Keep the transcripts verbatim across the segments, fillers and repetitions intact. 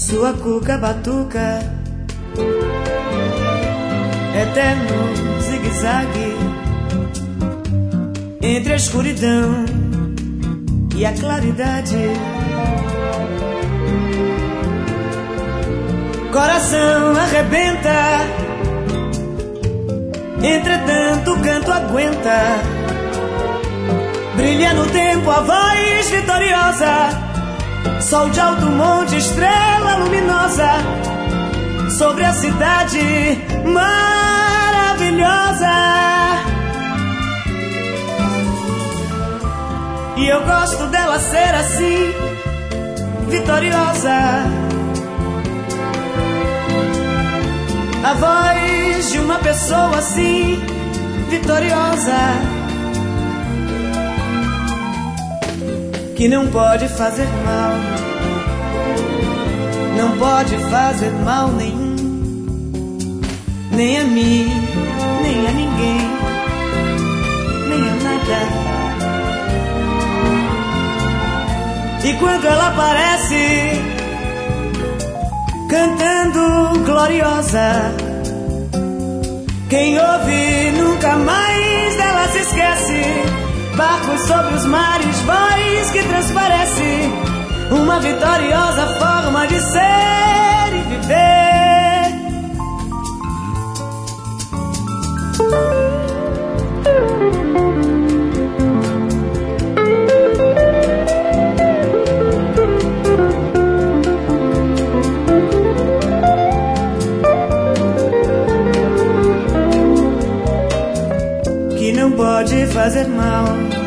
sua cuca batuca, eterno zigue-zague entre a escuridão e a claridade. Coração arrebenta, entretanto o canto aguenta. Brilha no tempo a voz vitoriosa, sol de alto monte, estrela luminosa, sobre a cidade maravilhosa. E eu gosto dela ser assim, vitoriosa. A voz de uma pessoa assim, vitoriosa, que não pode fazer mal, não pode fazer mal nenhum, nem a mim, nem a ninguém, nem a nada. E quando ela aparece cantando gloriosa, quem ouve nunca mais dela se esquece. Barcos sobre os mares, voz que transparece, uma vitoriosa forma de ser e viver. Que não pode fazer mal,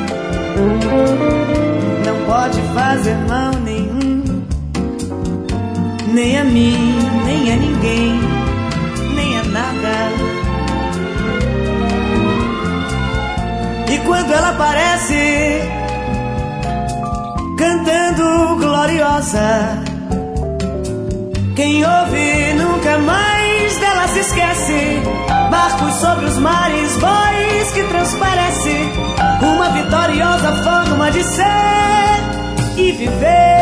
não pode fazer mal nenhum, nem a mim, nem a ninguém, nem a nada. E quando ela aparece cantando gloriosa, quem ouve nunca mais dela se esquece. Barcos sobre os mares, voz que transparece, uma vitoriosa forma de ser e viver.